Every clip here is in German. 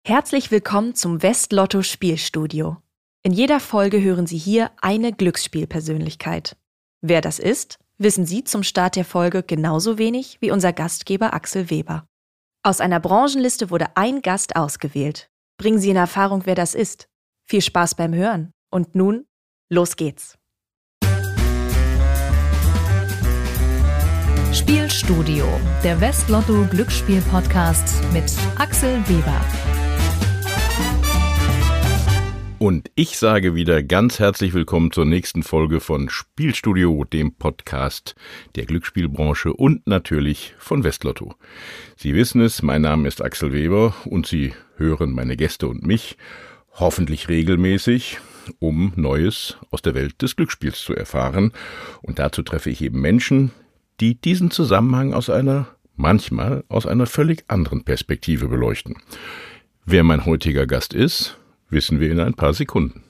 Herzlich willkommen zum Westlotto Spielstudio. In jeder Folge hören Sie hier eine Glücksspielpersönlichkeit. Wer das ist, wissen Sie zum Start der Folge genauso wenig wie unser Gastgeber Axel Weber. Aus einer Branchenliste wurde ein Gast ausgewählt. Bringen Sie in Erfahrung, wer das ist. Viel Spaß beim Hören. Und nun, los geht's. Spielstudio, der Westlotto Glücksspiel-Podcast mit Axel Weber. Und ich sage wieder ganz herzlich willkommen zur nächsten Folge von Spielstudio, dem Podcast der Glücksspielbranche und natürlich von Westlotto. Sie wissen es, mein Name ist Axel Weber und Sie hören meine Gäste und mich hoffentlich regelmäßig, um Neues aus der Welt des Glücksspiels zu erfahren. Und dazu treffe ich eben Menschen, die diesen Zusammenhang manchmal aus einer völlig anderen Perspektive beleuchten. Wer mein heutiger Gast ist, wissen wir in ein paar Sekunden.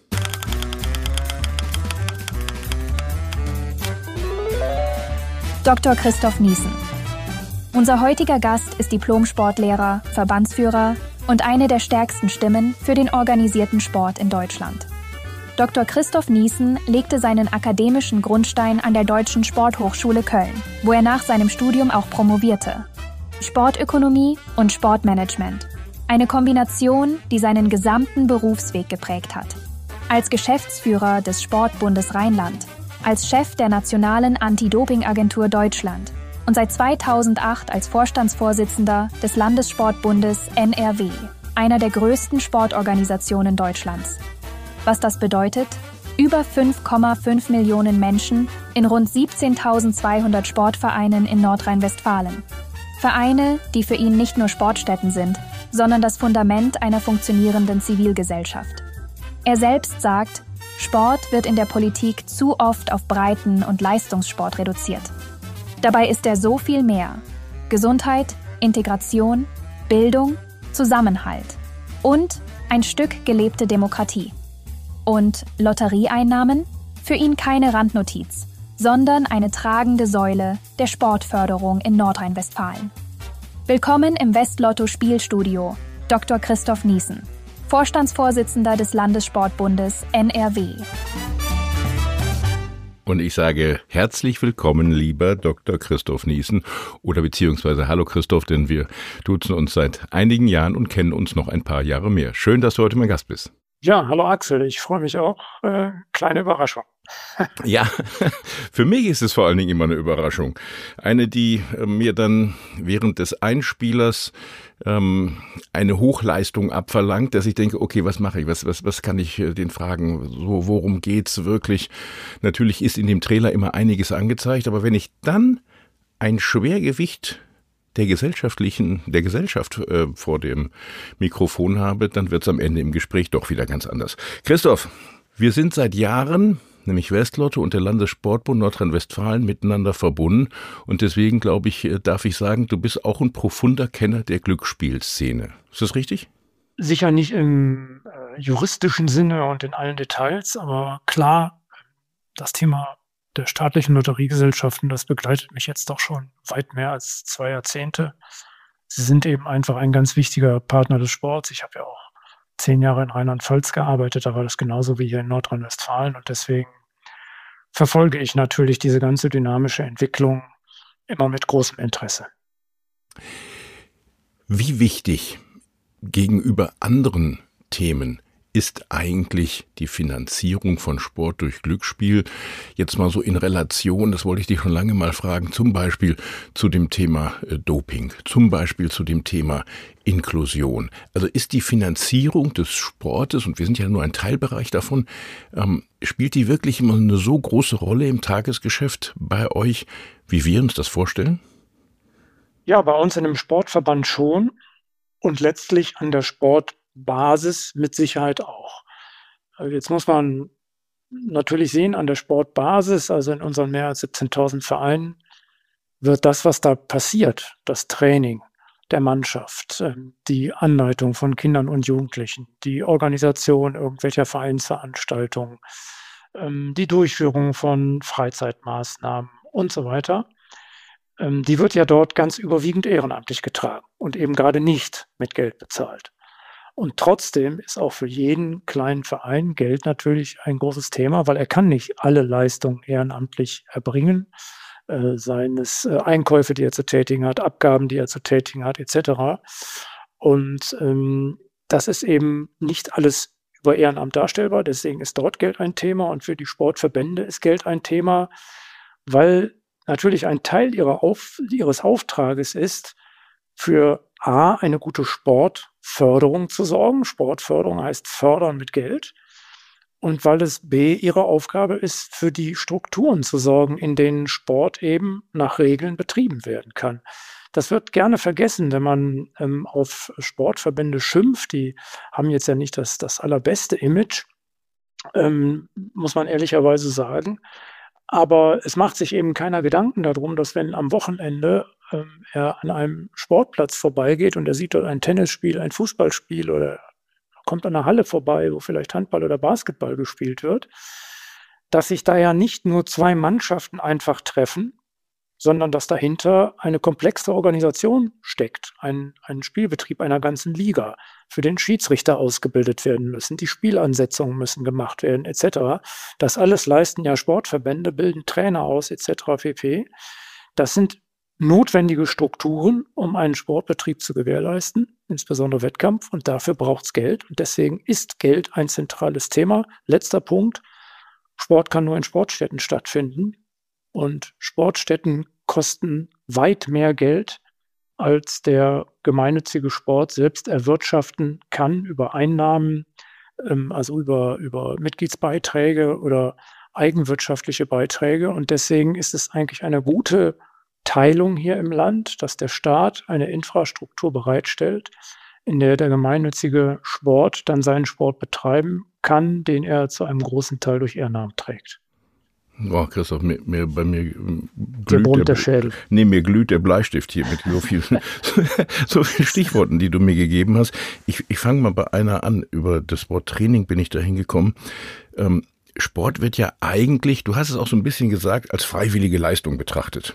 Dr. Christoph Niesen. Unser heutiger Gast ist Diplom-Sportlehrer, Verbandsführer und eine der stärksten Stimmen für den organisierten Sport in Deutschland. Dr. Christoph Niesen legte seinen akademischen Grundstein an der Deutschen Sporthochschule Köln, wo er nach seinem Studium auch promovierte. Sportökonomie und Sportmanagement. Eine Kombination, die seinen gesamten Berufsweg geprägt hat. Als Geschäftsführer des Sportbundes Rheinland, als Chef der Nationalen Anti-Doping-Agentur Deutschland und seit 2008 als Vorstandsvorsitzender des Landessportbundes NRW, einer der größten Sportorganisationen Deutschlands. Was das bedeutet? Über 5,5 Millionen Menschen in rund 17.200 Sportvereinen in Nordrhein-Westfalen. Vereine, die für ihn nicht nur Sportstätten sind, sondern das Fundament einer funktionierenden Zivilgesellschaft. Er selbst sagt, Sport wird in der Politik zu oft auf Breiten- und Leistungssport reduziert. Dabei ist er so viel mehr. Gesundheit, Integration, Bildung, Zusammenhalt und ein Stück gelebte Demokratie. Und Lotterieeinnahmen? Für ihn keine Randnotiz, sondern eine tragende Säule der Sportförderung in Nordrhein-Westfalen. Willkommen im Westlotto Spielstudio, Dr. Christoph Niesen, Vorstandsvorsitzender des Landessportbundes NRW. Und ich sage herzlich willkommen, lieber Dr. Christoph Niesen, oder beziehungsweise hallo Christoph, denn wir duzen uns seit einigen Jahren und kennen uns noch ein paar Jahre mehr. Schön, dass du heute mein Gast bist. Ja, hallo Axel, ich freue mich auch. Kleine Überraschung. Ja, für mich ist es vor allen Dingen immer eine Überraschung. Eine, die mir dann während des Einspielers eine Hochleistung abverlangt, dass ich denke, okay, was mache ich, was kann ich den fragen, so, worum geht's wirklich? Natürlich ist in dem Trailer immer einiges angezeigt, aber wenn ich dann ein Schwergewicht der Gesellschaft vor dem Mikrofon habe, dann wird es am Ende im Gespräch doch wieder ganz anders. Christoph, wir sind seit Jahren, nämlich Westlotto und der Landessportbund Nordrhein-Westfalen, miteinander verbunden und deswegen, glaube ich, darf ich sagen, du bist auch ein profunder Kenner der Glücksspielszene. Ist das richtig? Sicher nicht im juristischen Sinne und in allen Details, aber klar, das Thema der staatlichen Lotteriegesellschaften, das begleitet mich jetzt doch schon weit mehr als 2 Jahrzehnte. Sie sind eben einfach ein ganz wichtiger Partner des Sports. Ich habe ja auch 10 Jahre in Rheinland-Pfalz gearbeitet, da war das genauso wie hier in Nordrhein-Westfalen und deswegen verfolge ich natürlich diese ganze dynamische Entwicklung immer mit großem Interesse. Wie wichtig gegenüber anderen Themen ist eigentlich die Finanzierung von Sport durch Glücksspiel jetzt mal so in Relation, das wollte ich dich schon lange mal fragen, zum Beispiel zu dem Thema Doping, zum Beispiel zu dem Thema Inklusion. Also ist die Finanzierung des Sportes, und wir sind ja nur ein Teilbereich davon, spielt die wirklich immer eine so große Rolle im Tagesgeschäft bei euch, wie wir uns das vorstellen? Ja, bei uns in dem Sportverband schon und letztlich an der Sportbasis mit Sicherheit auch. Also jetzt muss man natürlich sehen, an der Sportbasis, also in unseren mehr als 17.000 Vereinen, wird das, was da passiert, das Training der Mannschaft, die Anleitung von Kindern und Jugendlichen, die Organisation irgendwelcher Vereinsveranstaltungen, die Durchführung von Freizeitmaßnahmen und so weiter, die wird ja dort ganz überwiegend ehrenamtlich getragen und eben gerade nicht mit Geld bezahlt. Und trotzdem ist auch für jeden kleinen Verein Geld natürlich ein großes Thema, weil er kann nicht alle Leistungen ehrenamtlich erbringen, seien es Einkäufe, die er zu tätigen hat, Abgaben, die er zu tätigen hat, etc. Und das ist eben nicht alles über Ehrenamt darstellbar. Deswegen ist dort Geld ein Thema und für die Sportverbände ist Geld ein Thema, weil natürlich ein Teil ihres Auftrages ist, für A, eine gute Sportförderung zu sorgen. Sportförderung heißt fördern mit Geld. Und weil es B, ihre Aufgabe ist, für die Strukturen zu sorgen, in denen Sport eben nach Regeln betrieben werden kann. Das wird gerne vergessen, wenn man auf Sportverbände schimpft. Die haben jetzt ja nicht das allerbeste Image, muss man ehrlicherweise sagen. Aber es macht sich eben keiner Gedanken darum, dass wenn am Wochenende er an einem Sportplatz vorbeigeht und er sieht dort ein Tennisspiel, ein Fußballspiel oder kommt an einer Halle vorbei, wo vielleicht Handball oder Basketball gespielt wird, dass sich da ja nicht nur zwei Mannschaften einfach treffen, sondern dass dahinter eine komplexe Organisation steckt, ein Spielbetrieb einer ganzen Liga, für den Schiedsrichter ausgebildet werden müssen, die Spielansetzungen müssen gemacht werden, etc. Das alles leisten ja Sportverbände, bilden Trainer aus, etc. pp. Das sind notwendige Strukturen, um einen Sportbetrieb zu gewährleisten, insbesondere Wettkampf, und dafür braucht es Geld. Und deswegen ist Geld ein zentrales Thema. Letzter Punkt, Sport kann nur in Sportstätten stattfinden. Und Sportstätten kosten weit mehr Geld, als der gemeinnützige Sport selbst erwirtschaften kann über Einnahmen, also über Mitgliedsbeiträge oder eigenwirtschaftliche Beiträge. Und deswegen ist es eigentlich eine gute Teilung hier im Land, dass der Staat eine Infrastruktur bereitstellt, in der der gemeinnützige Sport dann seinen Sport betreiben kann, den er zu einem großen Teil durch Ehrenamt trägt. Oh, Christoph, bei mir glüht der Schädel. Nee, mir glüht der Bleistift hier mit so vielen Stichworten, die du mir gegeben hast. Ich fange mal bei einer an. Über das Wort Training bin ich da hingekommen. Sport wird ja eigentlich, du hast es auch so ein bisschen gesagt, als freiwillige Leistung betrachtet.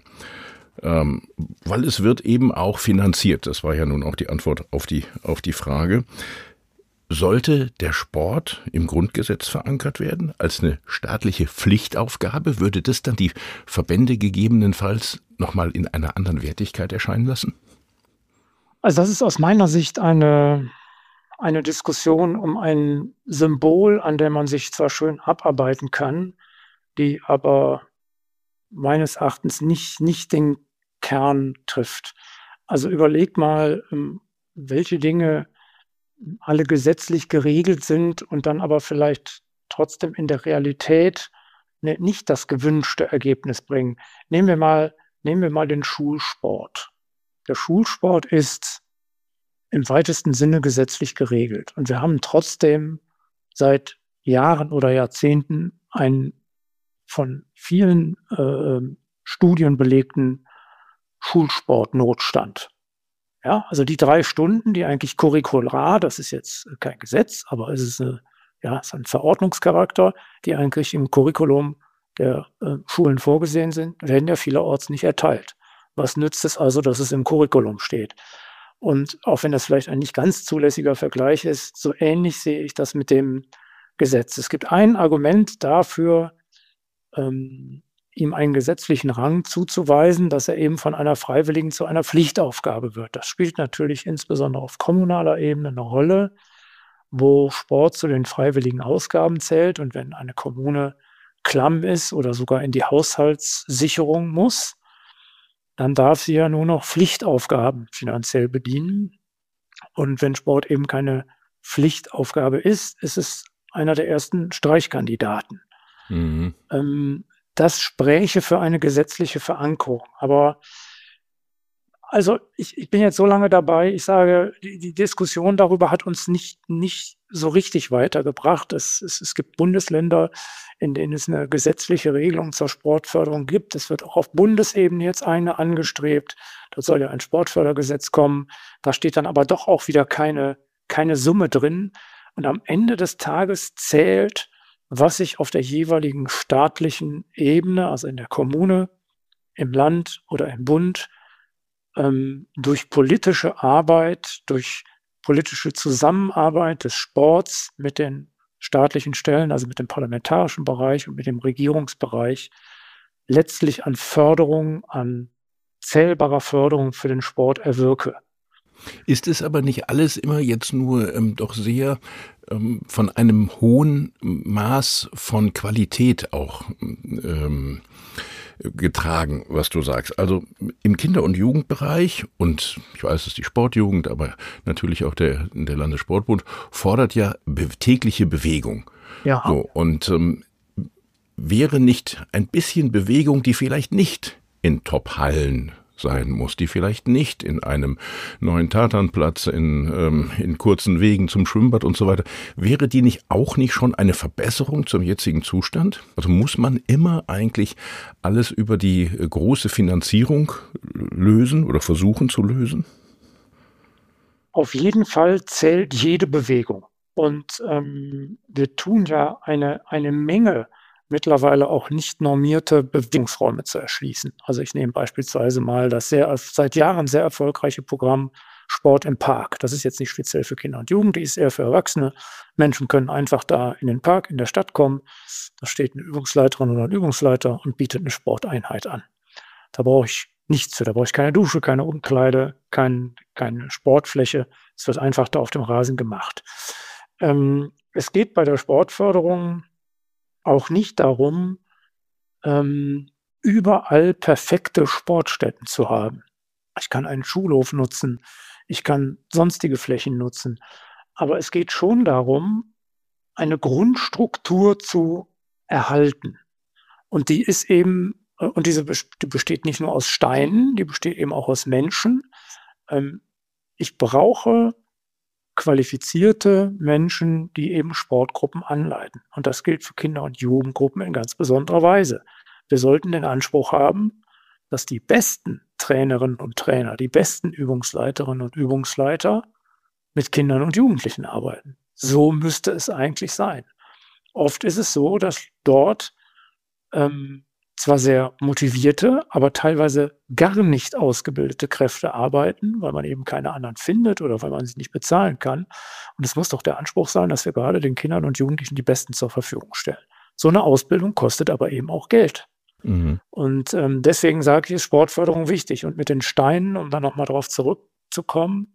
Weil es wird eben auch finanziert. Das war ja nun auch die Antwort auf die Frage. Sollte der Sport im Grundgesetz verankert werden als eine staatliche Pflichtaufgabe? Würde das dann die Verbände gegebenenfalls nochmal in einer anderen Wertigkeit erscheinen lassen? Also das ist aus meiner Sicht eine Diskussion um ein Symbol, an dem man sich zwar schön abarbeiten kann, die aber meines Erachtens nicht den Kern trifft. Also überleg mal, welche Dinge alle gesetzlich geregelt sind und dann aber vielleicht trotzdem in der Realität nicht das gewünschte Ergebnis bringen. Nehmen wir mal den Schulsport. Der Schulsport ist im weitesten Sinne gesetzlich geregelt. Und wir haben trotzdem seit Jahren oder Jahrzehnten einen von vielen Studien belegten Schulsportnotstand. Ja, also die 3 Stunden, die eigentlich curricular, das ist jetzt kein Gesetz, aber es ist ist ein Verordnungscharakter, die eigentlich im Curriculum der Schulen vorgesehen sind, werden ja vielerorts nicht erteilt. Was nützt es also, dass es im Curriculum steht? Und auch wenn das vielleicht ein nicht ganz zulässiger Vergleich ist, so ähnlich sehe ich das mit dem Gesetz. Es gibt ein Argument dafür, ihm einen gesetzlichen Rang zuzuweisen, dass er eben von einer freiwilligen zu einer Pflichtaufgabe wird. Das spielt natürlich insbesondere auf kommunaler Ebene eine Rolle, wo Sport zu den freiwilligen Ausgaben zählt. Und wenn eine Kommune klamm ist oder sogar in die Haushaltssicherung muss, dann darf sie ja nur noch Pflichtaufgaben finanziell bedienen. Und wenn Sport eben keine Pflichtaufgabe ist, ist es einer der ersten Streichkandidaten. Mhm. Das spräche für eine gesetzliche Verankerung. Aber also ich bin jetzt so lange dabei, ich sage, die Diskussion darüber hat uns nicht so richtig weitergebracht. Es gibt Bundesländer, in denen es eine gesetzliche Regelung zur Sportförderung gibt. Es wird auch auf Bundesebene jetzt eine angestrebt. Dort soll ja ein Sportfördergesetz kommen. Da steht dann aber doch auch wieder keine Summe drin. Und am Ende des Tages zählt, was sich auf der jeweiligen staatlichen Ebene, also in der Kommune, im Land oder im Bund, durch politische Arbeit, durch politische Zusammenarbeit des Sports mit den staatlichen Stellen, also mit dem parlamentarischen Bereich und mit dem Regierungsbereich, letztlich an Förderung, an zählbarer Förderung für den Sport erwirke. Ist es aber nicht alles immer jetzt nur doch sehr von einem hohen Maß von Qualität auch getragen, was du sagst? Also im Kinder- und Jugendbereich, und ich weiß, es ist die Sportjugend, aber natürlich auch der Landessportbund, fordert ja tägliche Bewegung. Ja. So, und wäre nicht ein bisschen Bewegung, die vielleicht nicht in Top-Hallen sein muss, die vielleicht nicht in einem neuen Tatanplatz, in kurzen Wegen zum Schwimmbad und so weiter, wäre die nicht schon eine Verbesserung zum jetzigen Zustand? Also muss man immer eigentlich alles über die große Finanzierung lösen oder versuchen zu lösen? Auf jeden Fall zählt jede Bewegung. Und wir tun ja eine Menge mittlerweile auch nicht normierte Bewegungsräume zu erschließen. Also ich nehme beispielsweise mal das seit Jahren sehr erfolgreiche Programm Sport im Park. Das ist jetzt nicht speziell für Kinder und Jugendliche, ist eher für Erwachsene. Menschen können einfach da in den Park in der Stadt kommen. Da steht eine Übungsleiterin oder ein Übungsleiter und bietet eine Sporteinheit an. Da brauche ich nichts für. Da brauche ich keine Dusche, keine Umkleide, keine Sportfläche. Es wird einfach da auf dem Rasen gemacht. Es geht bei der Sportförderung auch nicht darum, überall perfekte Sportstätten zu haben. Ich kann einen Schulhof nutzen, ich kann sonstige Flächen nutzen, aber es geht schon darum, eine Grundstruktur zu erhalten. Und die ist eben, die besteht nicht nur aus Steinen, die besteht eben auch aus Menschen. Ich brauche qualifizierte Menschen, die eben Sportgruppen anleiten. Und das gilt für Kinder- und Jugendgruppen in ganz besonderer Weise. Wir sollten den Anspruch haben, dass die besten Trainerinnen und Trainer, die besten Übungsleiterinnen und Übungsleiter mit Kindern und Jugendlichen arbeiten. So müsste es eigentlich sein. Oft ist es so, dass dort zwar sehr motivierte, aber teilweise gar nicht ausgebildete Kräfte arbeiten, weil man eben keine anderen findet oder weil man sie nicht bezahlen kann. Und es muss doch der Anspruch sein, dass wir gerade den Kindern und Jugendlichen die Besten zur Verfügung stellen. So eine Ausbildung kostet aber eben auch Geld. Mhm. Und deswegen sage ich, ist Sportförderung wichtig. Und mit den Steinen, um dann nochmal darauf zurückzukommen,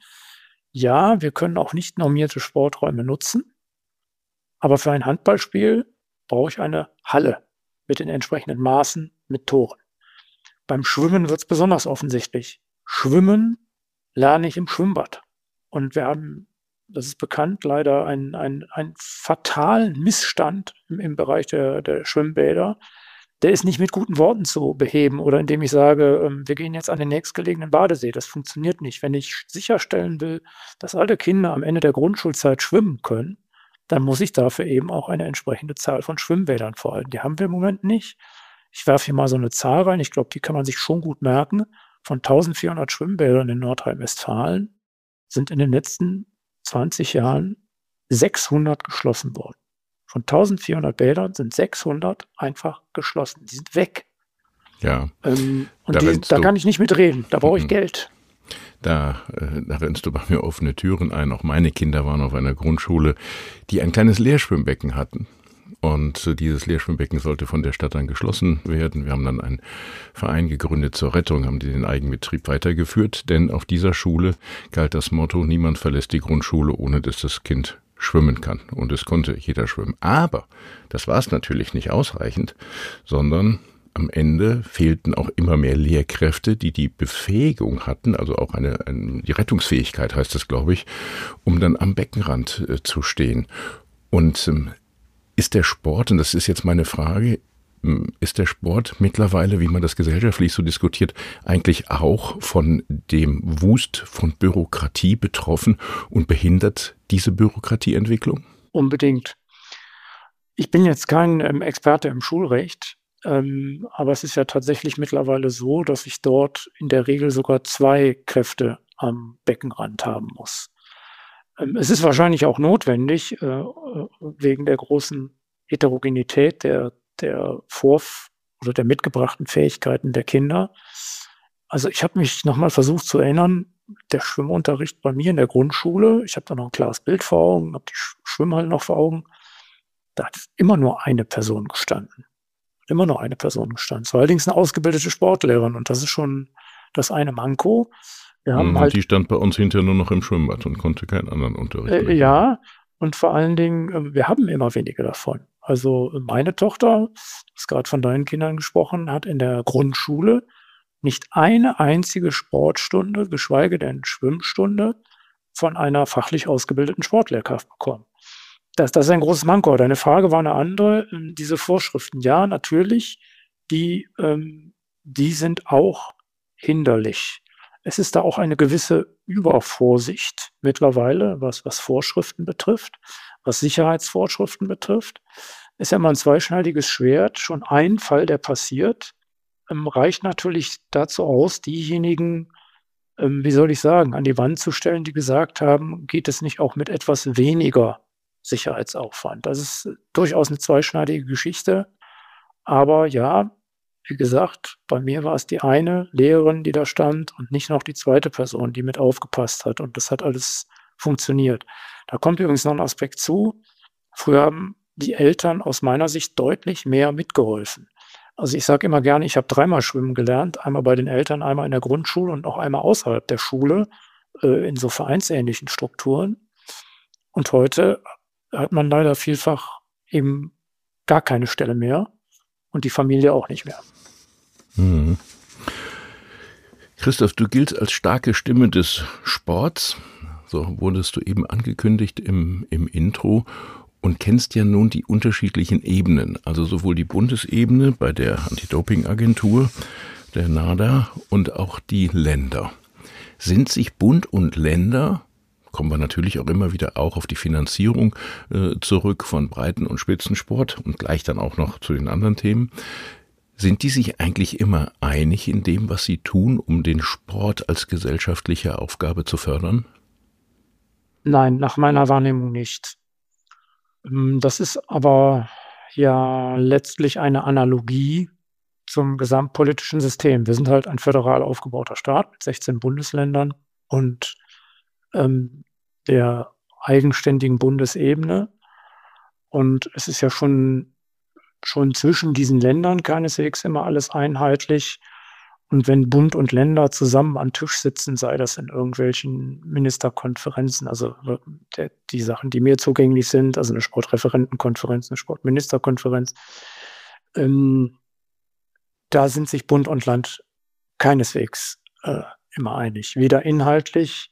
ja, wir können auch nicht normierte Sporträume nutzen, aber für ein Handballspiel brauche ich eine Halle mit den entsprechenden Maßen, mit Toren. Beim Schwimmen wird es besonders offensichtlich. Schwimmen lerne ich im Schwimmbad. Und wir haben, das ist bekannt, leider einen fatalen Missstand im Bereich der Schwimmbäder. Der ist nicht mit guten Worten zu beheben oder indem ich sage, wir gehen jetzt an den nächstgelegenen Badesee. Das funktioniert nicht. Wenn ich sicherstellen will, dass alle Kinder am Ende der Grundschulzeit schwimmen können, dann muss ich dafür eben auch eine entsprechende Zahl von Schwimmbädern vorhalten. Die haben wir im Moment nicht. Ich werfe hier mal so eine Zahl rein. Ich glaube, die kann man sich schon gut merken. Von 1400 Schwimmbädern in Nordrhein-Westfalen sind in den letzten 20 Jahren 600 geschlossen worden. Von 1400 Bädern sind 600 einfach geschlossen. Die sind weg. Ja. Da kann ich nicht mitreden. Da brauche ich Geld. Da rennst du bei mir offene Türen ein. Auch meine Kinder waren auf einer Grundschule, die ein kleines Leerschwimmbecken hatten. Und dieses Leerschwimmbecken sollte von der Stadt dann geschlossen werden. Wir haben dann einen Verein gegründet zur Rettung, haben den Eigenbetrieb weitergeführt. Denn auf dieser Schule galt das Motto, niemand verlässt die Grundschule, ohne dass das Kind schwimmen kann. Und es konnte jeder schwimmen. Aber das war es natürlich nicht ausreichend, sondern am Ende fehlten auch immer mehr Lehrkräfte, die Befähigung hatten, also auch die Rettungsfähigkeit heißt es, glaube ich, um dann am Beckenrand zu stehen. Und ist der Sport, und das ist jetzt meine Frage, ist der Sport mittlerweile, wie man das gesellschaftlich so diskutiert, eigentlich auch von dem Wust von Bürokratie betroffen und behindert diese Bürokratieentwicklung? Unbedingt. Ich bin jetzt kein Experte im Schulrecht, aber es ist ja tatsächlich mittlerweile so, dass ich dort in der Regel sogar 2 Kräfte am Beckenrand haben muss. Es ist wahrscheinlich auch notwendig, wegen der großen Heterogenität der mitgebrachten Fähigkeiten der Kinder. Also ich habe mich nochmal versucht zu erinnern, der Schwimmunterricht bei mir in der Grundschule, ich habe da noch ein klares Bild vor Augen, habe die Schwimmhallen noch vor Augen, da hat immer nur eine Person gestanden. Immer nur eine Person gestanden. Es war allerdings eine ausgebildete Sportlehrerin und das ist schon das eine Manko. Wir haben Und halt, die stand bei uns hinterher nur noch im Schwimmbad und konnte keinen anderen Unterricht mehr. ja, und vor allen Dingen, wir haben immer weniger davon. Also meine Tochter, du hast gerade von deinen Kindern gesprochen, hat in der Grundschule nicht eine einzige Sportstunde, geschweige denn Schwimmstunde, von einer fachlich ausgebildeten Sportlehrkraft bekommen. Das ist ein großes Manko. Deine Frage war eine andere. Diese Vorschriften, ja, natürlich, die sind auch hinderlich. Es ist da auch eine gewisse Übervorsicht mittlerweile, was Vorschriften betrifft, was Sicherheitsvorschriften betrifft. Ist ja immer ein zweischneidiges Schwert. Schon ein Fall, der passiert, reicht natürlich dazu aus, diejenigen, wie soll ich sagen, an die Wand zu stellen, die gesagt haben, geht es nicht auch mit etwas weniger Sicherheitsaufwand. Das ist durchaus eine zweischneidige Geschichte. Aber ja, wie gesagt, bei mir war es die eine Lehrerin, die da stand und nicht noch die zweite Person, die mit aufgepasst hat. Und das hat alles funktioniert. Da kommt übrigens noch ein Aspekt zu. Früher haben die Eltern aus meiner Sicht deutlich mehr mitgeholfen. Also ich sage immer gerne, ich habe 3-mal schwimmen gelernt. Einmal bei den Eltern, einmal in der Grundschule und auch einmal außerhalb der Schule in so vereinsähnlichen Strukturen. Und heute hat man leider vielfach eben gar keine Stelle mehr und die Familie auch nicht mehr. Mhm. Christoph, du giltst als starke Stimme des Sports, so wurdest du eben angekündigt im Intro, und kennst ja nun die unterschiedlichen Ebenen, also sowohl die Bundesebene bei der Anti-Doping-Agentur, der NADA, und auch die Länder. Sind sich Bund und Länder, kommen wir natürlich auch immer wieder auch auf die Finanzierung zurück von Breiten- und Spitzensport und gleich dann auch noch zu den anderen Themen, sind die sich eigentlich immer einig in dem, was sie tun, um den Sport als gesellschaftliche Aufgabe zu fördern? Nein, nach meiner Wahrnehmung nicht. Das ist aber ja letztlich eine Analogie zum gesamtpolitischen System. Wir sind halt ein föderal aufgebauter Staat mit 16 Bundesländern und der eigenständigen Bundesebene. Und es ist ja schon zwischen diesen Ländern keineswegs immer alles einheitlich. Und wenn Bund und Länder zusammen am Tisch sitzen, sei das in irgendwelchen Ministerkonferenzen, also die Sachen, die mir zugänglich sind, also eine Sportreferentenkonferenz, eine Sportministerkonferenz, da sind sich Bund und Land keineswegs immer einig. Weder inhaltlich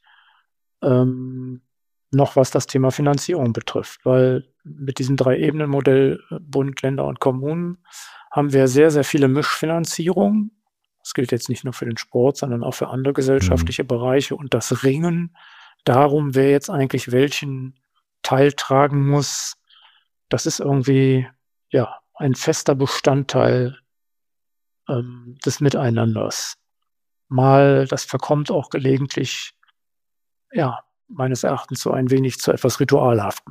noch was das Thema Finanzierung betrifft, weil mit diesem 3-Ebenen-Modell Bund, Länder und Kommunen haben wir sehr, sehr viele Mischfinanzierungen. Das gilt jetzt nicht nur für den Sport, sondern auch für andere gesellschaftliche Bereiche. Und das Ringen darum, wer jetzt eigentlich welchen Teil tragen muss, das ist irgendwie ja ein fester Bestandteil des Miteinanders. Das verkommt auch gelegentlich, ja, meines Erachtens so ein wenig zu etwas Ritualhaftem.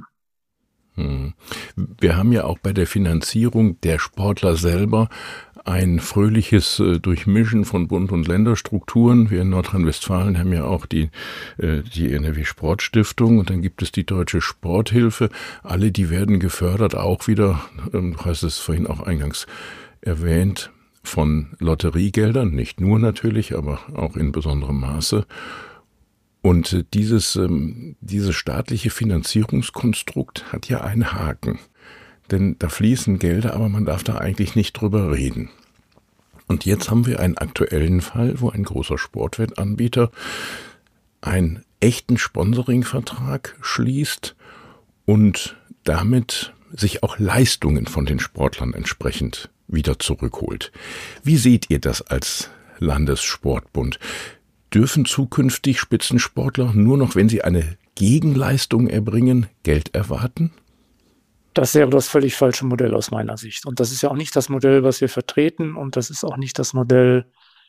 Wir haben ja auch bei der Finanzierung der Sportler selber ein fröhliches Durchmischen von Bund- und Länderstrukturen. Wir in Nordrhein-Westfalen haben ja auch die NRW-Sportstiftung und dann gibt es die Deutsche Sporthilfe. Alle, die werden gefördert, auch wieder, du hast es vorhin auch eingangs erwähnt, von Lotteriegeldern, nicht nur natürlich, aber auch in besonderem Maße. Und dieses staatliche Finanzierungskonstrukt hat ja einen Haken. Denn da fließen Gelder, aber man darf da eigentlich nicht drüber reden. Und jetzt haben wir einen aktuellen Fall, wo ein großer Sportwettanbieter einen echten Sponsoringvertrag schließt und damit sich auch Leistungen von den Sportlern entsprechend wieder zurückholt. Wie seht ihr das als Landessportbund? Dürfen zukünftig Spitzensportler nur noch, wenn sie eine Gegenleistung erbringen, Geld erwarten? Das wäre das völlig falsche Modell aus meiner Sicht. Und das ist ja auch nicht das Modell, was wir vertreten. Und das ist auch nicht das Modell,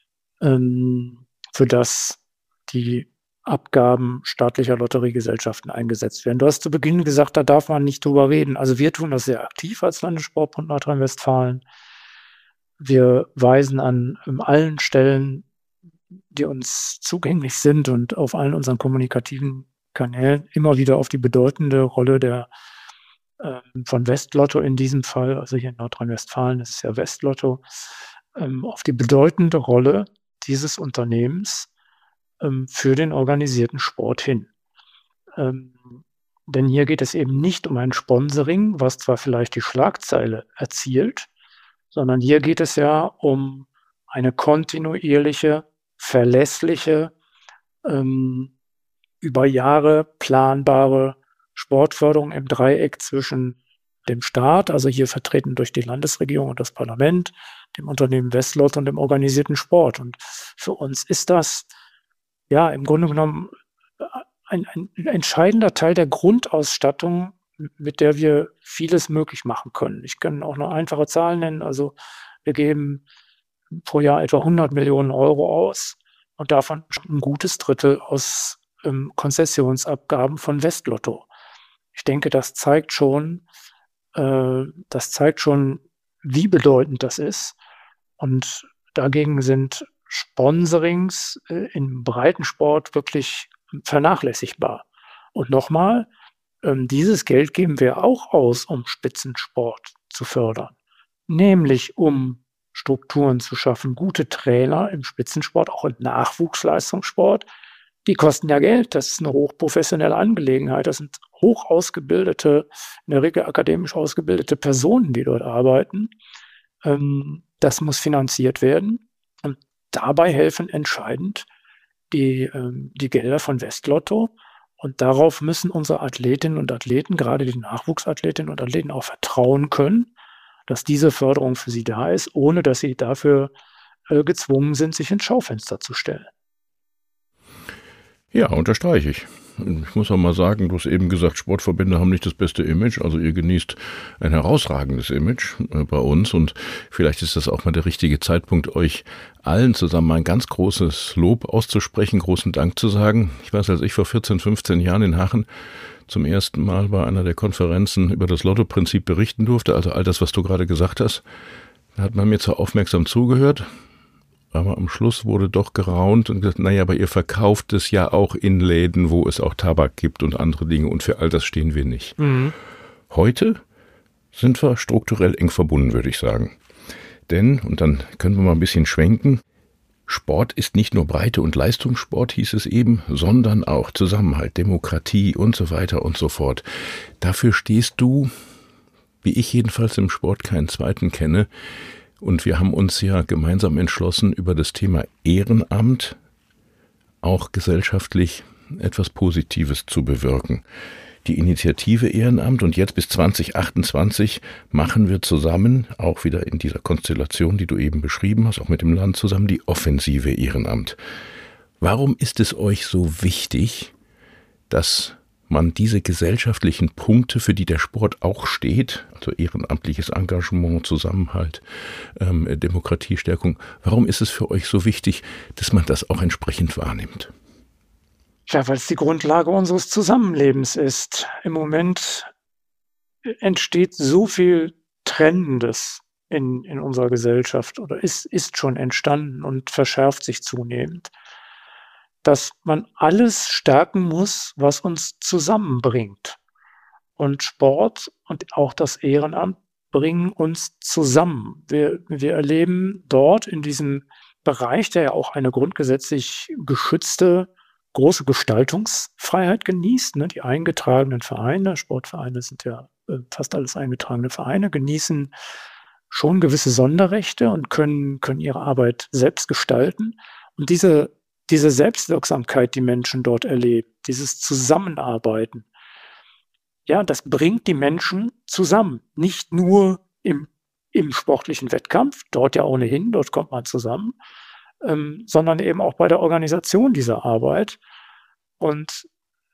für das die Abgaben staatlicher Lotteriegesellschaften eingesetzt werden. Du hast zu Beginn gesagt, da darf man nicht drüber reden. Also wir tun das sehr aktiv als Landessportbund Nordrhein-Westfalen. Wir weisen an allen Stellen die uns zugänglich sind und auf allen unseren kommunikativen Kanälen immer wieder auf die bedeutende Rolle von Westlotto in diesem Fall, also hier in Nordrhein-Westfalen ist es ja Westlotto, auf die bedeutende Rolle dieses Unternehmens für den organisierten Sport hin. Denn hier geht es eben nicht um ein Sponsoring, was zwar vielleicht die Schlagzeile erzielt, sondern hier geht es ja um eine kontinuierliche, verlässliche, über Jahre planbare Sportförderung im Dreieck zwischen dem Staat, also hier vertreten durch die Landesregierung und das Parlament, dem Unternehmen Westlotto und dem organisierten Sport. Und für uns ist das ja im Grunde genommen ein entscheidender Teil der Grundausstattung, mit der wir vieles möglich machen können. Ich kann auch noch einfache Zahlen nennen. Also wir geben pro Jahr etwa 100 Millionen Euro aus und davon ein gutes Drittel aus Konzessionsabgaben von Westlotto. Ich denke, das zeigt schon, wie bedeutend das ist. Und dagegen sind Sponsorings im Breitensport wirklich vernachlässigbar. Und nochmal, dieses Geld geben wir auch aus, um Spitzensport zu fördern. Nämlich um Strukturen zu schaffen, gute Trainer im Spitzensport, auch im Nachwuchsleistungssport. Die kosten ja Geld, das ist eine hochprofessionelle Angelegenheit. Das sind hoch ausgebildete, in der Regel akademisch ausgebildete Personen, die dort arbeiten. Das muss finanziert werden. Und dabei helfen entscheidend die Gelder von Westlotto. Und darauf müssen unsere Athletinnen und Athleten, gerade die Nachwuchsathletinnen und Athleten, auch vertrauen können, dass diese Förderung für sie da ist, ohne dass sie dafür gezwungen sind, sich ins Schaufenster zu stellen. Ja, unterstreiche ich. Ich muss auch mal sagen, du hast eben gesagt, Sportverbände haben nicht das beste Image. Also ihr genießt ein herausragendes Image bei uns und vielleicht ist das auch mal der richtige Zeitpunkt, euch allen zusammen ein ganz großes Lob auszusprechen, großen Dank zu sagen. Ich weiß, als ich vor 14, 15 Jahren in Hachen zum ersten Mal bei einer der Konferenzen über das Lotto-Prinzip berichten durfte, also all das, was du gerade gesagt hast, da hat man mir zwar aufmerksam zugehört, aber am Schluss wurde doch geraunt und gesagt, naja, aber ihr verkauft es ja auch in Läden, wo es auch Tabak gibt und andere Dinge und für all das stehen wir nicht. Mhm. Heute sind wir strukturell eng verbunden, würde ich sagen. Denn, und dann können wir mal ein bisschen schwenken, Sport ist nicht nur Breite- und Leistungssport, hieß es eben, sondern auch Zusammenhalt, Demokratie und so weiter und so fort. Dafür stehst du, wie ich jedenfalls im Sport keinen zweiten kenne. Und wir haben uns ja gemeinsam entschlossen, über das Thema Ehrenamt auch gesellschaftlich etwas Positives zu bewirken. Die Initiative Ehrenamt und jetzt bis 2028 machen wir zusammen, auch wieder in dieser Konstellation, die du eben beschrieben hast, auch mit dem Land zusammen, die Offensive Ehrenamt. Warum ist es euch so wichtig, dass man diese gesellschaftlichen Punkte, für die der Sport auch steht, also ehrenamtliches Engagement, Zusammenhalt, Demokratiestärkung, warum ist es für euch so wichtig, dass man das auch entsprechend wahrnimmt? Ja, weil es die Grundlage unseres Zusammenlebens ist. Im Moment entsteht so viel Trennendes in unserer Gesellschaft oder ist schon entstanden und verschärft sich zunehmend, dass man alles stärken muss, was uns zusammenbringt. Und Sport und auch das Ehrenamt bringen uns zusammen. Wir erleben dort in diesem Bereich, der ja auch eine grundgesetzlich geschützte große Gestaltungsfreiheit genießt. Die eingetragenen Vereine, Sportvereine sind ja fast alles eingetragene Vereine, genießen schon gewisse Sonderrechte und können ihre Arbeit selbst gestalten. Und diese Selbstwirksamkeit, die Menschen dort erleben, dieses Zusammenarbeiten, ja, das bringt die Menschen zusammen. Nicht nur im sportlichen Wettkampf, dort ja ohnehin, dort kommt man zusammen, sondern eben auch bei der Organisation dieser Arbeit. Und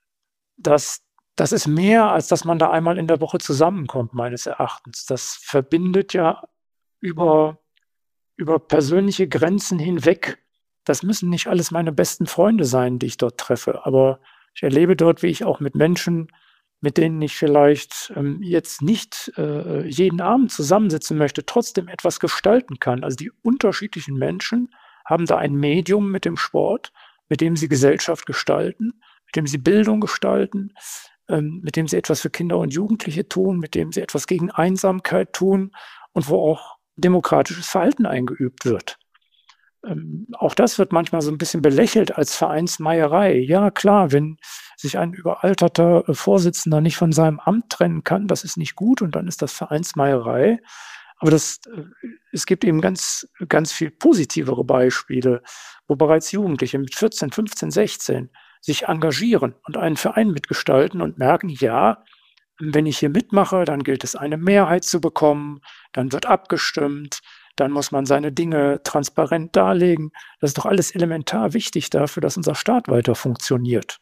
das ist mehr, als dass man da einmal in der Woche zusammenkommt, meines Erachtens. Das verbindet ja über persönliche Grenzen hinweg. Das müssen nicht alles meine besten Freunde sein, die ich dort treffe, aber ich erlebe dort, wie ich auch mit Menschen, mit denen ich vielleicht jetzt nicht jeden Abend zusammensitzen möchte, trotzdem etwas gestalten kann. Also die unterschiedlichen Menschen haben da ein Medium mit dem Sport, mit dem sie Gesellschaft gestalten, mit dem sie Bildung gestalten, mit dem sie etwas für Kinder und Jugendliche tun, mit dem sie etwas gegen Einsamkeit tun und wo auch demokratisches Verhalten eingeübt wird. Auch das wird manchmal so ein bisschen belächelt als Vereinsmeierei. Ja, klar, wenn sich ein überalterter Vorsitzender nicht von seinem Amt trennen kann, das ist nicht gut und dann ist das Vereinsmeierei. Aber es gibt eben ganz, ganz viel positivere Beispiele, wo bereits Jugendliche mit 14, 15, 16 sich engagieren und einen Verein mitgestalten und merken, ja, wenn ich hier mitmache, dann gilt es, eine Mehrheit zu bekommen, dann wird abgestimmt, dann muss man seine Dinge transparent darlegen. Das ist doch alles elementar wichtig dafür, dass unser Staat weiter funktioniert.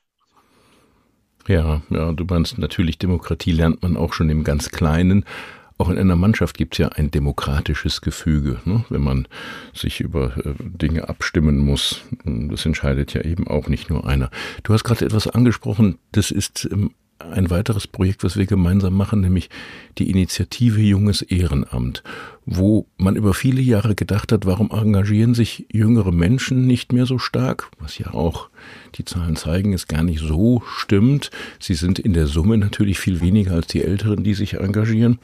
Ja, du meinst natürlich, Demokratie lernt man auch schon im ganz Kleinen. Auch in einer Mannschaft gibt es ja ein demokratisches Gefüge, ne? Wenn man sich über Dinge abstimmen muss. Das entscheidet ja eben auch nicht nur einer. Du hast gerade etwas angesprochen, das ist ein weiteres Projekt, was wir gemeinsam machen, nämlich die Initiative Junges Ehrenamt, wo man über viele Jahre gedacht hat, warum engagieren sich jüngere Menschen nicht mehr so stark, was ja auch die Zahlen zeigen, es gar nicht so stimmt. Sie sind in der Summe natürlich viel weniger als die Älteren, die sich engagieren.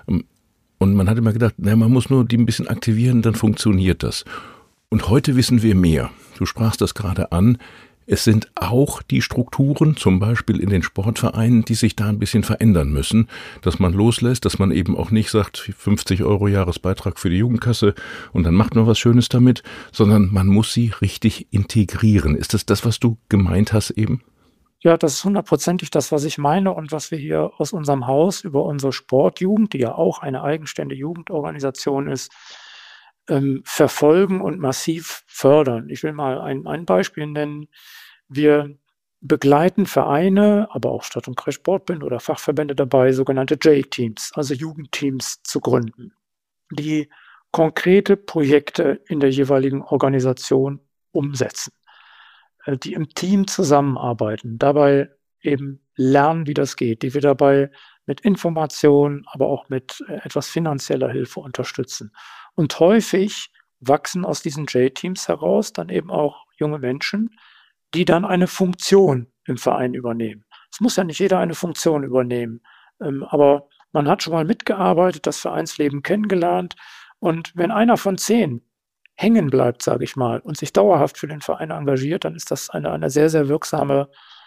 Und man hat immer gedacht, man muss nur die ein bisschen aktivieren, dann funktioniert das. Und heute wissen wir mehr. Du sprachst das gerade an. Es sind auch die Strukturen, zum Beispiel in den Sportvereinen, die sich da ein bisschen verändern müssen, dass man loslässt, dass man eben auch nicht sagt, 50 € Jahresbeitrag für die Jugendkasse und dann macht man was Schönes damit, sondern man muss sie richtig integrieren. Ist das, was du gemeint hast eben? Ja, das ist 100%ig das, was ich meine und was wir hier aus unserem Haus über unsere Sportjugend, die ja auch eine eigenständige Jugendorganisation ist, verfolgen und massiv fördern. Ich will mal ein Beispiel nennen. Wir begleiten Vereine, aber auch Stadt- und Kreissportbund oder Fachverbände dabei, sogenannte J-Teams, also Jugendteams zu gründen, die konkrete Projekte in der jeweiligen Organisation umsetzen, die im Team zusammenarbeiten, dabei eben lernen, wie das geht, die wir dabei mit Informationen, aber auch mit etwas finanzieller Hilfe unterstützen. Und häufig wachsen aus diesen J-Teams heraus dann eben auch junge Menschen, die dann eine Funktion im Verein übernehmen. Es muss ja nicht jeder eine Funktion übernehmen, aber man hat schon mal mitgearbeitet, das Vereinsleben kennengelernt. Und wenn einer von 10 hängen bleibt, sage ich mal, und sich dauerhaft für den Verein engagiert, dann ist das eine sehr, sehr wirksame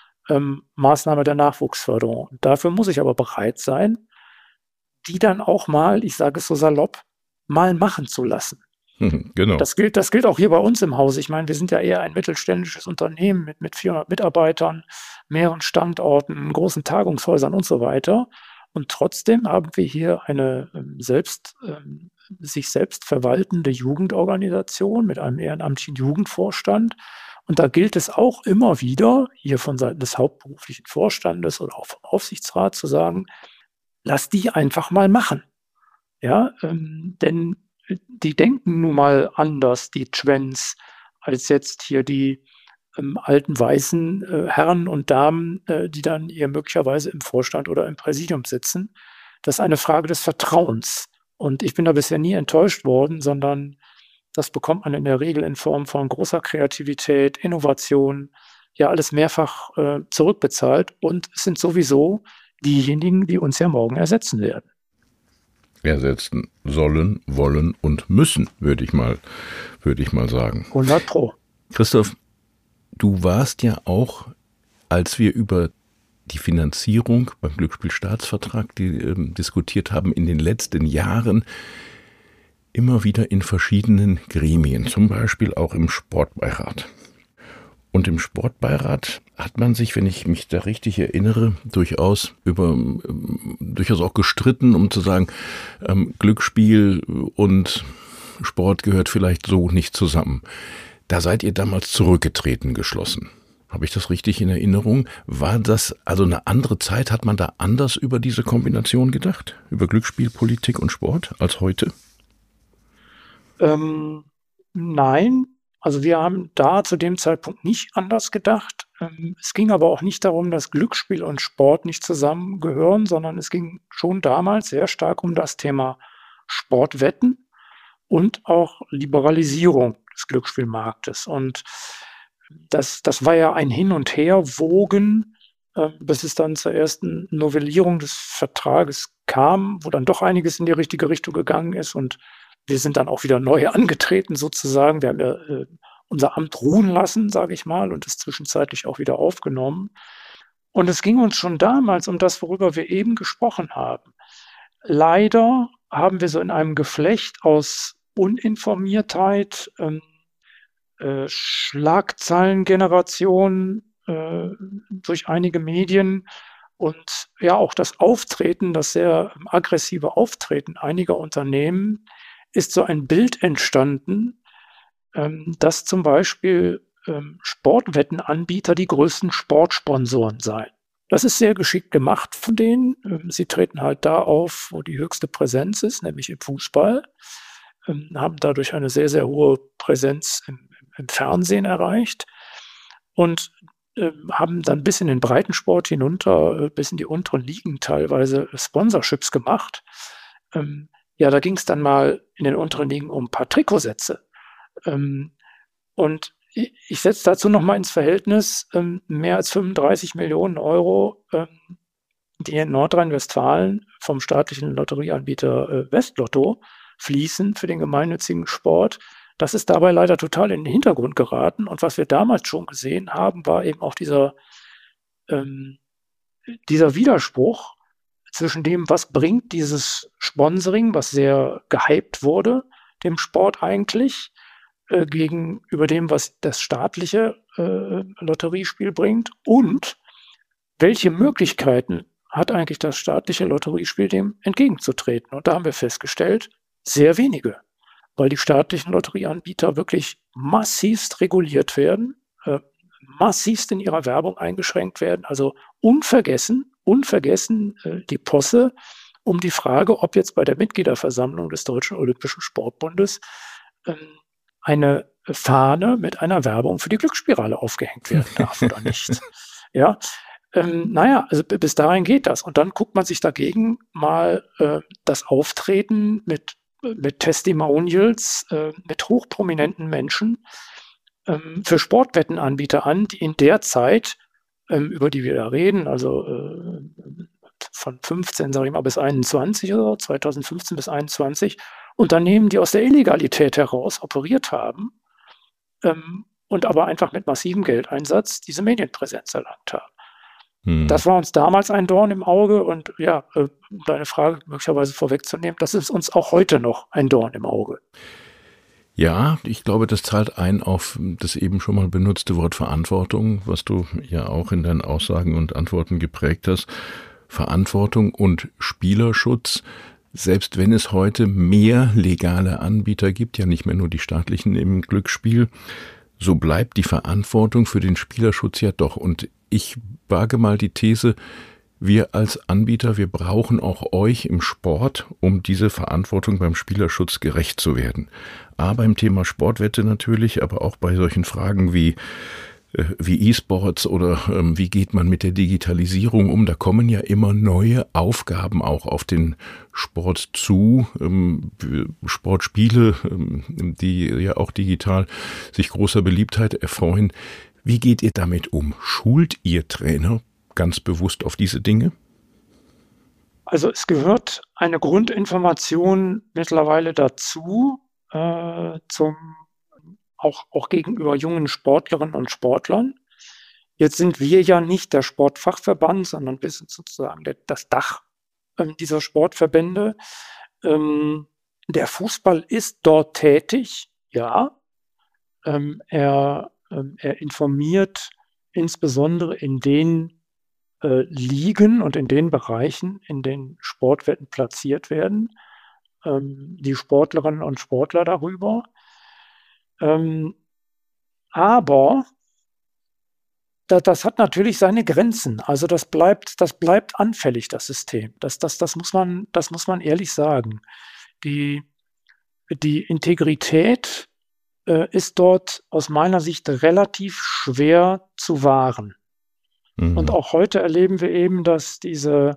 Maßnahme der Nachwuchsförderung. Und dafür muss ich aber bereit sein, die dann auch mal, ich sage es so salopp, mal machen zu lassen. Genau. Das gilt auch hier bei uns im Haus. Ich meine, wir sind ja eher ein mittelständisches Unternehmen mit 400 Mitarbeitern, mehreren Standorten, großen Tagungshäusern und so weiter. Und trotzdem haben wir hier eine sich selbst verwaltende Jugendorganisation mit einem ehrenamtlichen Jugendvorstand. Und da gilt es auch immer wieder, hier von Seiten des hauptberuflichen Vorstandes oder auch vom Aufsichtsrat zu sagen, lass die einfach mal machen. Ja, denn die denken nun mal anders, die Twens, als jetzt hier die alten weißen Herren und Damen, die dann hier möglicherweise im Vorstand oder im Präsidium sitzen. Das ist eine Frage des Vertrauens. Und ich bin da bisher nie enttäuscht worden, sondern das bekommt man in der Regel in Form von großer Kreativität, Innovation, ja alles mehrfach zurückbezahlt. Und es sind sowieso diejenigen, die uns ja morgen ersetzen werden. Ersetzen sollen, wollen und müssen, würde ich mal sagen. 100%. Christoph, du warst ja auch, als wir über die Finanzierung beim Glücksspielstaatsvertrag diskutiert haben, in den letzten Jahren immer wieder in verschiedenen Gremien, zum Beispiel auch im Sportbeirat. Und im Sportbeirat hat man sich, wenn ich mich da richtig erinnere, durchaus auch gestritten, um zu sagen, Glücksspiel und Sport gehört vielleicht so nicht zusammen. Da seid ihr damals zurückgetreten, geschlossen. Habe ich das richtig in Erinnerung? War das also eine andere Zeit? Hat man da anders über diese Kombination gedacht? Über Glücksspiel, Politik und Sport als heute? Nein. Also wir haben da zu dem Zeitpunkt nicht anders gedacht. Es ging aber auch nicht darum, dass Glücksspiel und Sport nicht zusammengehören, sondern es ging schon damals sehr stark um das Thema Sportwetten und auch Liberalisierung des Glücksspielmarktes. Und das war ja ein Hin und Her wogen, bis es dann zur ersten Novellierung des Vertrages kam, wo dann doch einiges in die richtige Richtung gegangen ist. Und wir sind dann auch wieder neu angetreten sozusagen. Wir haben ja unser Amt ruhen lassen, sage ich mal, und es zwischenzeitlich auch wieder aufgenommen. Und es ging uns schon damals um das, worüber wir eben gesprochen haben. Leider haben wir so in einem Geflecht aus Uninformiertheit, Schlagzeilengeneration durch einige Medien und ja auch das sehr aggressive Auftreten einiger Unternehmen ist so ein Bild entstanden, dass zum Beispiel Sportwettenanbieter die größten Sportsponsoren seien. Das ist sehr geschickt gemacht von denen. Sie treten halt da auf, wo die höchste Präsenz ist, nämlich im Fußball, haben dadurch eine sehr, sehr hohe Präsenz im Fernsehen erreicht und haben dann bis in den Breitensport hinunter, bis in die unteren Ligen teilweise Sponsorships gemacht. Ja, da ging es dann mal in den unteren Ligen um ein paar Trikotsätze. Und ich setze dazu nochmal ins Verhältnis mehr als 35 Millionen Euro, die in Nordrhein-Westfalen vom staatlichen Lotterieanbieter Westlotto fließen für den gemeinnützigen Sport. Das ist dabei leider total in den Hintergrund geraten. Und was wir damals schon gesehen haben, war eben auch dieser Widerspruch zwischen dem, was bringt dieses Sponsoring, was sehr gehypt wurde, dem Sport eigentlich, gegenüber dem, was das staatliche Lotteriespiel bringt und welche Möglichkeiten hat eigentlich das staatliche Lotteriespiel dem entgegenzutreten. Und da haben wir festgestellt, sehr wenige, weil die staatlichen Lotterieanbieter wirklich massivst reguliert werden, massivst in ihrer Werbung eingeschränkt werden, also unvergessen die Posse um die Frage, ob jetzt bei der Mitgliederversammlung des Deutschen Olympischen Sportbundes eine Fahne mit einer Werbung für die Glücksspirale aufgehängt werden darf oder nicht. Ja, also bis dahin geht das. Und dann guckt man sich dagegen mal das Auftreten mit Testimonials, mit hochprominenten Menschen für Sportwettenanbieter an, die in der Zeit, über die wir da reden, also von 15, sage ich mal, bis 21 oder 2015 bis 21, Unternehmen, die aus der Illegalität heraus operiert haben und aber einfach mit massivem Geldeinsatz diese Medienpräsenz erlangt haben. Das war uns damals ein Dorn im Auge und ja, um deine Frage möglicherweise vorwegzunehmen, das ist uns auch heute noch ein Dorn im Auge. Ja, ich glaube, das zahlt ein auf das eben schon mal benutzte Wort Verantwortung, was du ja auch in deinen Aussagen und Antworten geprägt hast. Verantwortung und Spielerschutz. Selbst wenn es heute mehr legale Anbieter gibt, ja nicht mehr nur die staatlichen im Glücksspiel, so bleibt die Verantwortung für den Spielerschutz ja doch. Und ich wage mal die These, wir als Anbieter, wir brauchen auch euch im Sport, um diese Verantwortung beim Spielerschutz gerecht zu werden. Beim Thema Sportwette natürlich, aber auch bei solchen Fragen wie E-Sports oder wie geht man mit der Digitalisierung um. Da kommen ja immer neue Aufgaben auch auf den Sport zu. Sportspiele, die ja auch digital sich großer Beliebtheit erfreuen. Wie geht ihr damit um? Schult ihr Trainer ganz bewusst auf diese Dinge? Also es gehört eine Grundinformation mittlerweile dazu, auch gegenüber jungen Sportlerinnen und Sportlern. Jetzt sind wir ja nicht der Sportfachverband, sondern wir sind sozusagen das Dach dieser Sportverbände. Der Fußball ist dort tätig, ja. Er informiert insbesondere in den Ligen und in den Bereichen, in denen Sportwetten platziert werden, die Sportlerinnen und Sportler darüber. Aber das hat natürlich seine Grenzen. Also das bleibt anfällig, das System. Das muss man ehrlich sagen. Die Integrität ist dort aus meiner Sicht relativ schwer zu wahren. Mhm. Und auch heute erleben wir eben, dass diese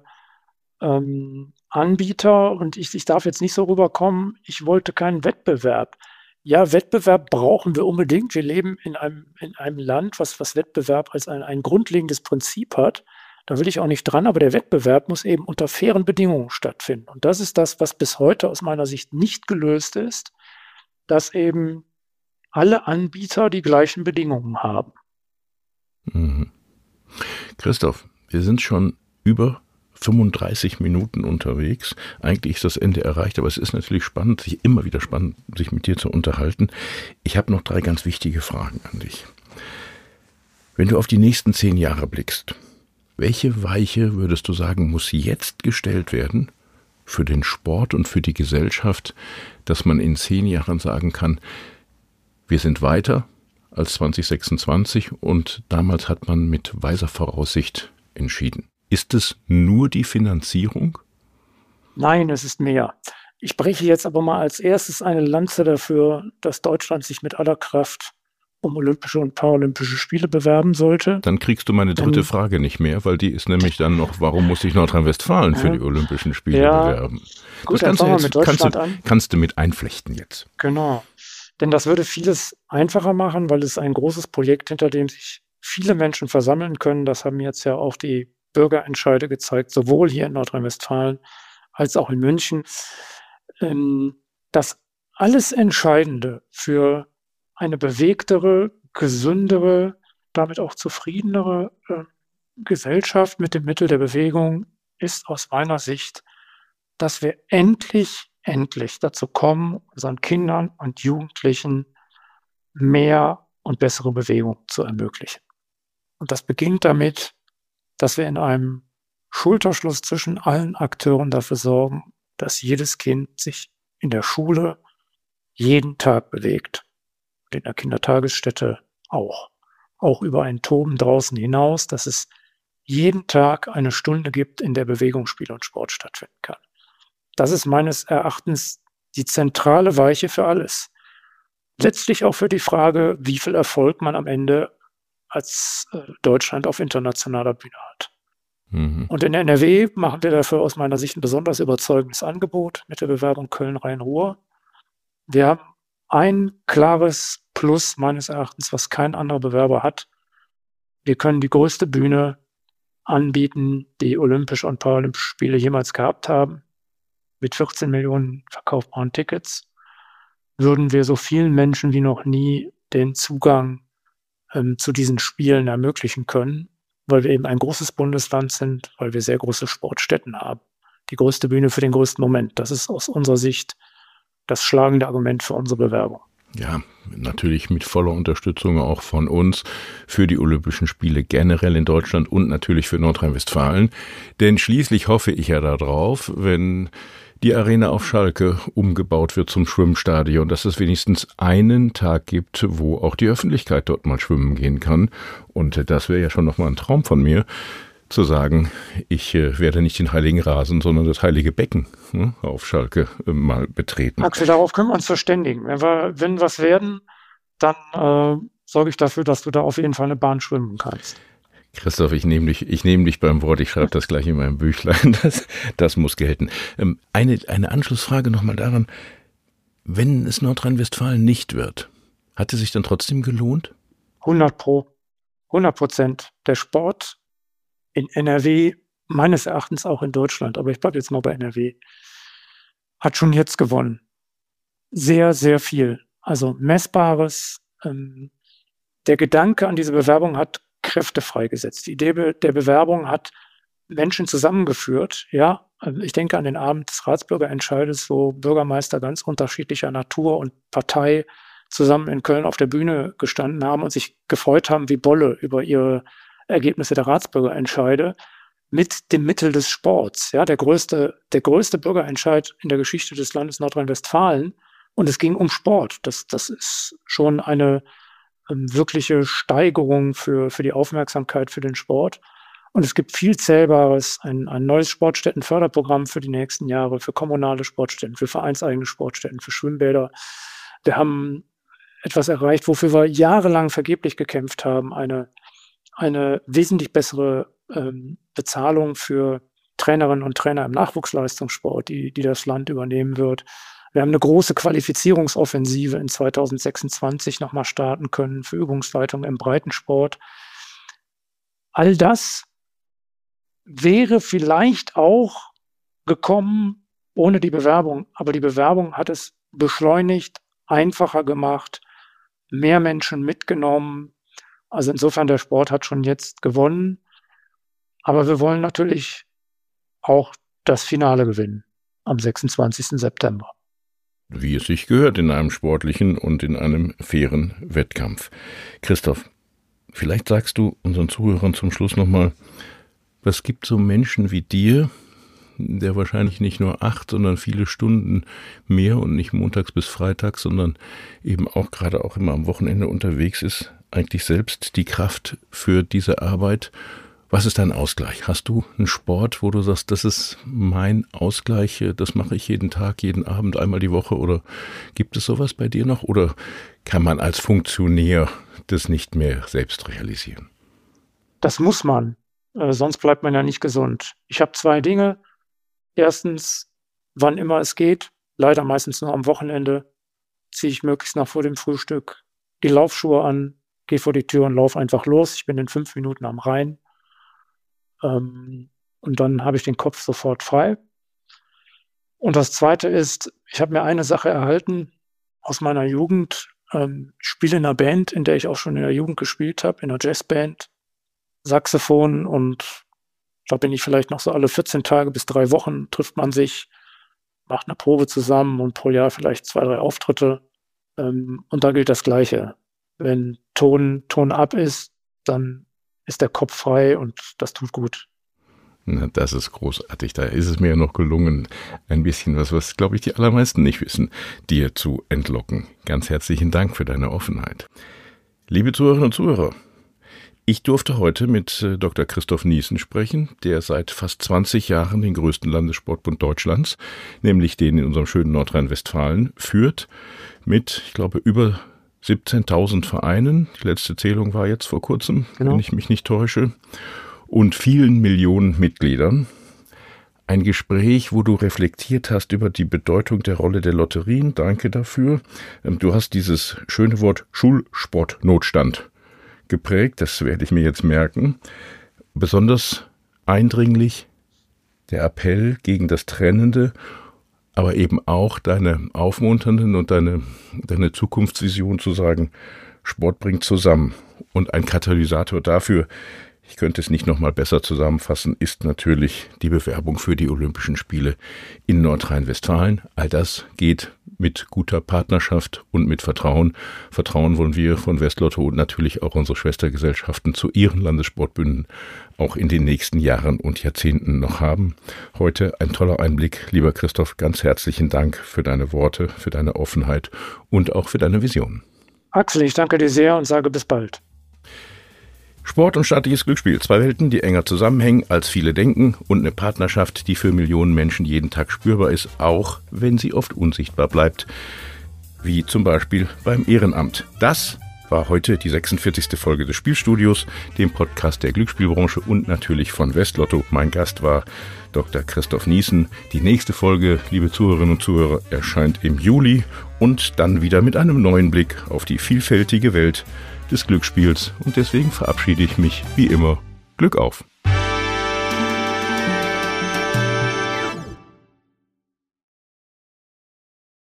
Anbieter, und ich darf jetzt nicht so rüberkommen, ich wollte keinen Wettbewerb. Ja, Wettbewerb brauchen wir unbedingt. Wir leben in einem Land, was Wettbewerb als ein grundlegendes Prinzip hat. Da will ich auch nicht dran, aber der Wettbewerb muss eben unter fairen Bedingungen stattfinden. Und das ist das, was bis heute aus meiner Sicht nicht gelöst ist, dass eben alle Anbieter die gleichen Bedingungen haben. Mhm. Christoph, wir sind schon über 35 Minuten unterwegs. Eigentlich ist das Ende erreicht, aber es ist natürlich spannend, immer wieder spannend, sich mit dir zu unterhalten. Ich habe noch 3 ganz wichtige Fragen an dich. Wenn du auf die nächsten 10 Jahre blickst, welche Weiche würdest du sagen, muss jetzt gestellt werden für den Sport und für die Gesellschaft, dass man in 10 Jahren sagen kann, wir sind weiter als 2026 und damals hat man mit weiser Voraussicht entschieden. Ist es nur die Finanzierung? Nein, es ist mehr. Ich breche jetzt aber mal als erstes eine Lanze dafür, dass Deutschland sich mit aller Kraft um Olympische und Paralympische Spiele bewerben sollte. Dann kriegst du meine dritte Frage nicht mehr, weil die ist nämlich dann noch, warum muss sich Nordrhein-Westfalen für die Olympischen Spiele bewerben? Gut, das dann fangen wir mit Deutschland kannst du mit einflechten jetzt. Genau, denn das würde vieles einfacher machen, weil es ein großes Projekt, hinter dem sich viele Menschen versammeln können. Das haben jetzt ja auch die Bürgerentscheide gezeigt, sowohl hier in Nordrhein-Westfalen als auch in München. Das alles Entscheidende für eine bewegtere, gesündere, damit auch zufriedenere Gesellschaft mit dem Mittel der Bewegung ist aus meiner Sicht, dass wir endlich dazu kommen, unseren Kindern und Jugendlichen mehr und bessere Bewegung zu ermöglichen. Und das beginnt damit, dass wir in einem Schulterschluss zwischen allen Akteuren dafür sorgen, dass jedes Kind sich in der Schule jeden Tag bewegt. In der Kindertagesstätte auch über ein Toben draußen hinaus, dass es jeden Tag eine Stunde gibt, in der Bewegung, Spiel und Sport stattfinden kann. Das ist meines Erachtens die zentrale Weiche für alles. Letztlich auch für die Frage, wie viel Erfolg man am Ende als Deutschland auf internationaler Bühne hat. Mhm. Und in NRW machen wir dafür aus meiner Sicht ein besonders überzeugendes Angebot mit der Bewerbung Köln-Rhein-Ruhr. Wir haben ein klares Plus meines Erachtens, was kein anderer Bewerber hat. Wir können die größte Bühne anbieten, die Olympische und Paralympische Spiele jemals gehabt haben. Mit 14 Millionen verkaufbaren Tickets würden wir so vielen Menschen wie noch nie den Zugang zu diesen Spielen ermöglichen können, weil wir eben ein großes Bundesland sind, weil wir sehr große Sportstätten haben. Die größte Bühne für den größten Moment. Das ist aus unserer Sicht das schlagende Argument für unsere Bewerbung. Ja, natürlich mit voller Unterstützung auch von uns für die Olympischen Spiele generell in Deutschland und natürlich für Nordrhein-Westfalen. Denn schließlich hoffe ich ja darauf, wenn die Arena auf Schalke umgebaut wird zum Schwimmstadion, dass es wenigstens einen Tag gibt, wo auch die Öffentlichkeit dort mal schwimmen gehen kann. Und das wäre ja schon nochmal ein Traum von mir, zu sagen, ich werde nicht den heiligen Rasen, sondern das heilige Becken auf Schalke mal betreten. Axel, darauf können wir uns verständigen. Wenn was werden, dann sorge ich dafür, dass du da auf jeden Fall eine Bahn schwimmen kannst. Christoph, ich nehme dich beim Wort, ich schreibe das gleich in meinem Büchlein, das muss gelten. Eine Anschlussfrage nochmal daran, wenn es Nordrhein-Westfalen nicht wird, hat es sich dann trotzdem gelohnt? 100%. Der Sport in NRW, meines Erachtens auch in Deutschland, aber ich bleibe jetzt mal bei NRW, hat schon jetzt gewonnen. Sehr, sehr viel. Also Messbares. Der Gedanke an diese Bewerbung hat Kräfte freigesetzt. Die Idee der Bewerbung hat Menschen zusammengeführt. Ja, also ich denke an den Abend des Ratsbürgerentscheides, wo Bürgermeister ganz unterschiedlicher Natur und Partei zusammen in Köln auf der Bühne gestanden haben und sich gefreut haben wie Bolle über ihre Ergebnisse der Ratsbürgerentscheide mit dem Mittel des Sports. Ja, der größte Bürgerentscheid in der Geschichte des Landes Nordrhein-Westfalen. Und es ging um Sport. Das ist schon eine wirkliche Steigerung für die Aufmerksamkeit für den Sport. Und es gibt viel Zählbares, ein neues Sportstättenförderprogramm für die nächsten Jahre, für kommunale Sportstätten, für vereinseigene Sportstätten, für Schwimmbäder. Wir haben etwas erreicht, wofür wir jahrelang vergeblich gekämpft haben, eine wesentlich bessere Bezahlung für Trainerinnen und Trainer im Nachwuchsleistungssport, die das Land übernehmen wird. Wir haben eine große Qualifizierungsoffensive in 2026 nochmal starten können für Übungsleitung im Breitensport. All das wäre vielleicht auch gekommen ohne die Bewerbung, aber die Bewerbung hat es beschleunigt, einfacher gemacht, mehr Menschen mitgenommen. Also insofern, der Sport hat schon jetzt gewonnen, aber wir wollen natürlich auch das Finale gewinnen am 26. September. Wie es sich gehört in einem sportlichen und in einem fairen Wettkampf. Christoph, vielleicht sagst du unseren Zuhörern zum Schluss nochmal, was gibt so Menschen wie dir, der wahrscheinlich nicht nur 8, sondern viele Stunden mehr und nicht montags bis freitags, sondern eben auch gerade auch immer am Wochenende unterwegs ist, eigentlich selbst die Kraft für diese Arbeit? Was ist dein Ausgleich? Hast du einen Sport, wo du sagst, das ist mein Ausgleich, das mache ich jeden Tag, jeden Abend, einmal die Woche? Oder gibt es sowas bei dir noch? Oder kann man als Funktionär das nicht mehr selbst realisieren? Das muss man, sonst bleibt man ja nicht gesund. Ich habe 2 Dinge. Erstens, wann immer es geht, leider meistens nur am Wochenende, ziehe ich möglichst noch vor dem Frühstück die Laufschuhe an, gehe vor die Tür und laufe einfach los. Ich bin in 5 Minuten am Rhein. Und dann habe ich den Kopf sofort frei. Und das Zweite ist, ich habe mir eine Sache erhalten aus meiner Jugend. Ich spiele in einer Band, in der ich auch schon in der Jugend gespielt habe, in einer Jazzband, Saxophon, und da bin ich vielleicht noch so alle 14 Tage bis 3 Wochen, trifft man sich, macht eine Probe zusammen und pro Jahr vielleicht 2, 3 Auftritte. Und da gilt das Gleiche. Wenn Ton ab ist, dann ist der Kopf frei und das tut gut. Na, das ist großartig. Da ist es mir ja noch gelungen, ein bisschen was glaube ich die allermeisten nicht wissen, dir zu entlocken. Ganz herzlichen Dank für deine Offenheit. Liebe Zuhörerinnen und Zuhörer, ich durfte heute mit Dr. Christoph Niesen sprechen, der seit fast 20 Jahren den größten Landessportbund Deutschlands, nämlich den in unserem schönen Nordrhein-Westfalen, führt mit, ich glaube, über 17.000 Vereinen. Die letzte Zählung war jetzt vor kurzem, wenn ich mich nicht täusche, und vielen Millionen Mitgliedern. Ein Gespräch, wo du reflektiert hast über die Bedeutung der Rolle der Lotterien. Danke dafür. Du hast dieses schöne Wort Schulsportnotstand geprägt, das werde ich mir jetzt merken. Besonders eindringlich der Appell gegen das Trennende, aber eben auch deine aufmunternden und deine Zukunftsvision zu sagen, Sport bringt zusammen. Und ein Katalysator dafür, ich könnte es nicht nochmal besser zusammenfassen, ist natürlich die Bewerbung für die Olympischen Spiele in Nordrhein-Westfalen. All das geht mit guter Partnerschaft und mit Vertrauen. Vertrauen wollen wir von Westlotto und natürlich auch unsere Schwestergesellschaften zu ihren Landessportbünden auch in den nächsten Jahren und Jahrzehnten noch haben. Heute ein toller Einblick. Lieber Christoph, ganz herzlichen Dank für deine Worte, für deine Offenheit und auch für deine Vision. Axel, ich danke dir sehr und sage bis bald. Sport und staatliches Glücksspiel, 2 Welten, die enger zusammenhängen, als viele denken, und eine Partnerschaft, die für Millionen Menschen jeden Tag spürbar ist, auch wenn sie oft unsichtbar bleibt, wie zum Beispiel beim Ehrenamt. Das war heute die 46. Folge des Spielstudios, dem Podcast der Glücksspielbranche und natürlich von Westlotto. Mein Gast war Dr. Christoph Niesen. Die nächste Folge, liebe Zuhörerinnen und Zuhörer, erscheint im Juli und dann wieder mit einem neuen Blick auf die vielfältige Welt des Glücksspiels, und deswegen verabschiede ich mich wie immer. Glück auf!